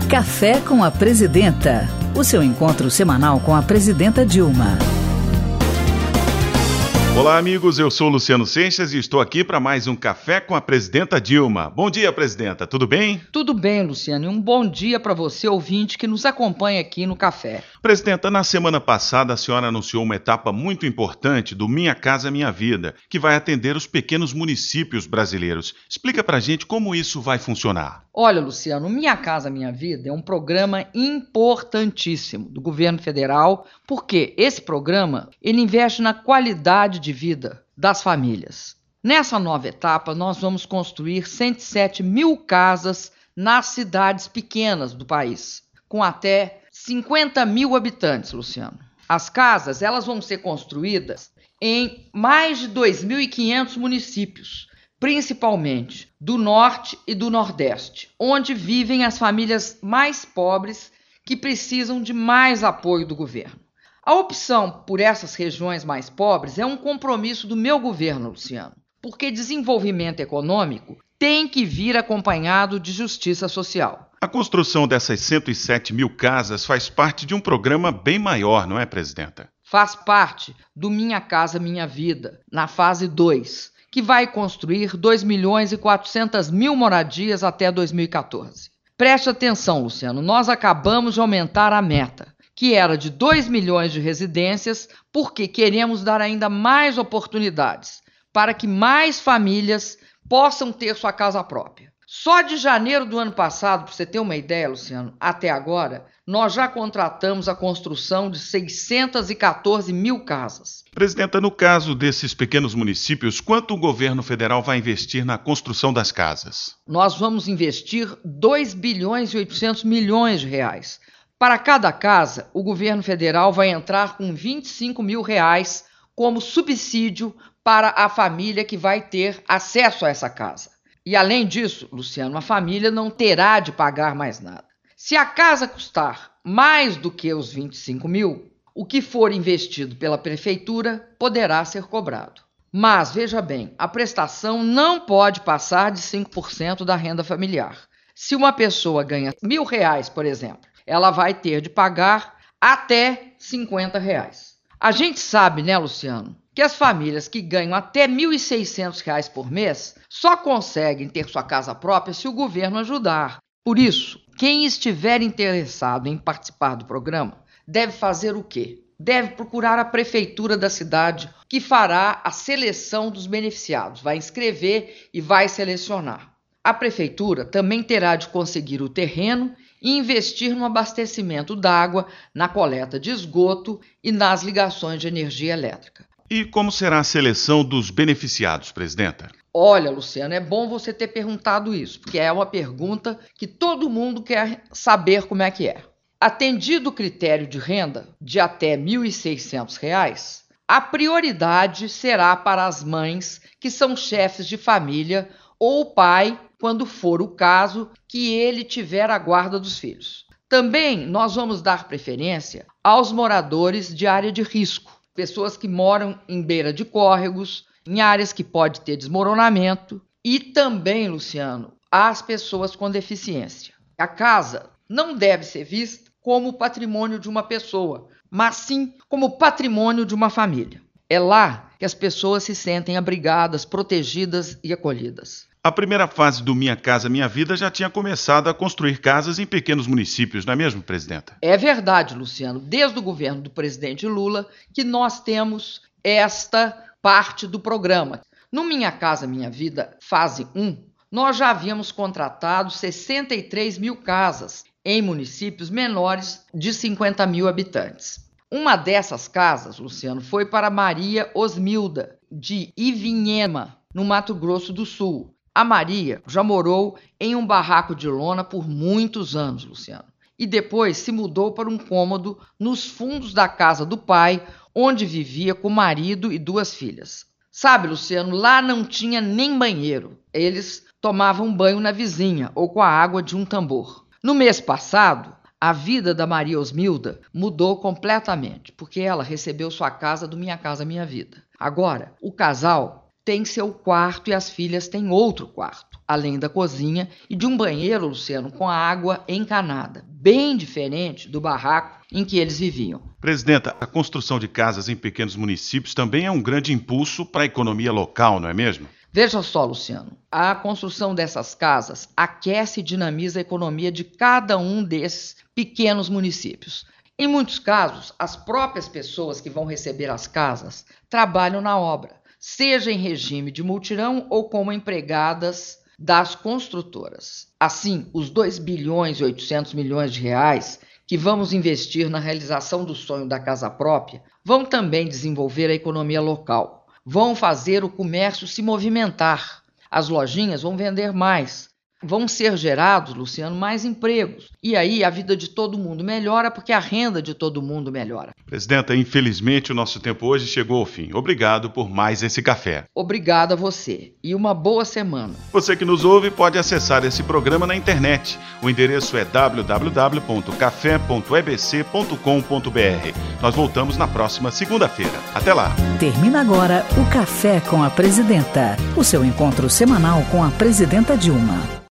Café com a Presidenta, o seu encontro semanal com a Presidenta Dilma. Olá, amigos, eu sou Luciano Seixas e estou aqui para mais um Café com a Presidenta Dilma. Bom dia, Presidenta, tudo bem? Tudo bem, Luciano, e um bom dia para você, ouvinte, que nos acompanha aqui no Café. Presidenta, na semana passada a senhora anunciou uma etapa muito importante do Minha Casa Minha Vida, que vai atender os pequenos municípios brasileiros. Explica para a gente como isso vai funcionar. Olha, Luciano, Minha Casa Minha Vida é um programa importantíssimo do governo federal, porque esse programa ele investe na qualidade de vida das famílias. Nessa nova etapa, nós vamos construir 107 mil casas nas cidades pequenas do país, com até 50 mil habitantes, Luciano. As casas elas vão ser construídas em mais de 2.500 municípios, principalmente do Norte e do Nordeste, onde vivem as famílias mais pobres que precisam de mais apoio do governo. A opção por essas regiões mais pobres é um compromisso do meu governo, Luciano, porque desenvolvimento econômico tem que vir acompanhado de justiça social. A construção dessas 107 mil casas faz parte de um programa bem maior, não é, Presidenta? Faz parte do Minha Casa Minha Vida, na fase 2, que vai construir 2.400.000 moradias até 2014. Preste atenção, Luciano, nós acabamos de aumentar a meta, que era de 2 milhões de residências, porque queremos dar ainda mais oportunidades para que mais famílias possam ter sua casa própria. Só de janeiro do ano passado, para você ter uma ideia, Luciano, até agora, nós já contratamos a construção de 614 mil casas. Presidenta, no caso desses pequenos municípios, quanto o governo federal vai investir na construção das casas? Nós vamos investir 2 bilhões e 800 milhões de reais. Para cada casa, o governo federal vai entrar com 25 mil reais como subsídio para a família que vai ter acesso a essa casa. E além disso, Luciano, a família não terá de pagar mais nada. Se a casa custar mais do que os 25 mil, o que for investido pela prefeitura poderá ser cobrado. Mas, veja bem, a prestação não pode passar de 5% da renda familiar. Se uma pessoa ganha R$1.000, por exemplo, ela vai ter de pagar até R$50. A gente sabe, né, Luciano, que as famílias que ganham até R$1.600 por mês só conseguem ter sua casa própria se o governo ajudar. Por isso, quem estiver interessado em participar do programa deve fazer o quê? Deve procurar a prefeitura da cidade, que fará a seleção dos beneficiados, vai inscrever e vai selecionar. A prefeitura também terá de conseguir o terreno e investir no abastecimento d'água, na coleta de esgoto e nas ligações de energia elétrica. E como será a seleção dos beneficiados, Presidenta? Olha, Luciano, é bom você ter perguntado isso, porque é uma pergunta que todo mundo quer saber como é que é. Atendido o critério de renda de até R$1.600, a prioridade será para as mães que são chefes de família ou o pai, quando for o caso, que ele tiver a guarda dos filhos. Também nós vamos dar preferência aos moradores de área de risco, pessoas que moram em beira de córregos, em áreas que pode ter desmoronamento, e também, Luciano, às pessoas com deficiência. A casa não deve ser vista como patrimônio de uma pessoa, mas sim como patrimônio de uma família. É lá que as pessoas se sentem abrigadas, protegidas e acolhidas. A primeira fase do Minha Casa Minha Vida já tinha começado a construir casas em pequenos municípios, não é mesmo, Presidenta? É verdade, Luciano. Desde o governo do presidente Lula que nós temos esta parte do programa. No Minha Casa Minha Vida, fase 1, nós já havíamos contratado 63 mil casas em municípios menores de 50 mil habitantes. Uma dessas casas, Luciano, foi para Maria Osmilda, de Ivinhema, no Mato Grosso do Sul. A Maria já morou em um barraco de lona por muitos anos, Luciano, e depois se mudou para um cômodo nos fundos da casa do pai, onde vivia com o marido e 2 filhas. Sabe, Luciano, lá não tinha nem banheiro. Eles tomavam banho na vizinha ou com a água de um tambor. No mês passado, a vida da Maria Osmilda mudou completamente, porque ela recebeu sua casa do Minha Casa Minha Vida. Agora, o casal tem seu quarto e as filhas têm outro quarto. além da cozinha, e de um banheiro, Luciano, com água encanada, bem diferente do barraco em que eles viviam. Presidenta, a construção de casas em pequenos municípios também é um grande impulso para a economia local, não é mesmo? Veja só, Luciano, a construção dessas casas aquece e dinamiza a economia de cada um desses pequenos municípios. Em muitos casos, as próprias pessoas que vão receber as casas trabalham na obra, seja em regime de mutirão ou como empregadas das construtoras. Assim, os 2 bilhões e 800 milhões de reais que vamos investir na realização do sonho da casa própria vão também desenvolver a economia local, vão fazer o comércio se movimentar, as lojinhas vão vender mais, vão ser gerados, Luciano, mais empregos. E aí a vida de todo mundo melhora porque a renda de todo mundo melhora. Presidenta, infelizmente o nosso tempo hoje chegou ao fim. Obrigado por mais esse café. Obrigada a você e uma boa semana. Você que nos ouve pode acessar esse programa na internet. O endereço é www.café.ebc.com.br. Nós voltamos na próxima segunda-feira. Até lá. Termina agora o Café com a Presidenta, o seu encontro semanal com a Presidenta Dilma.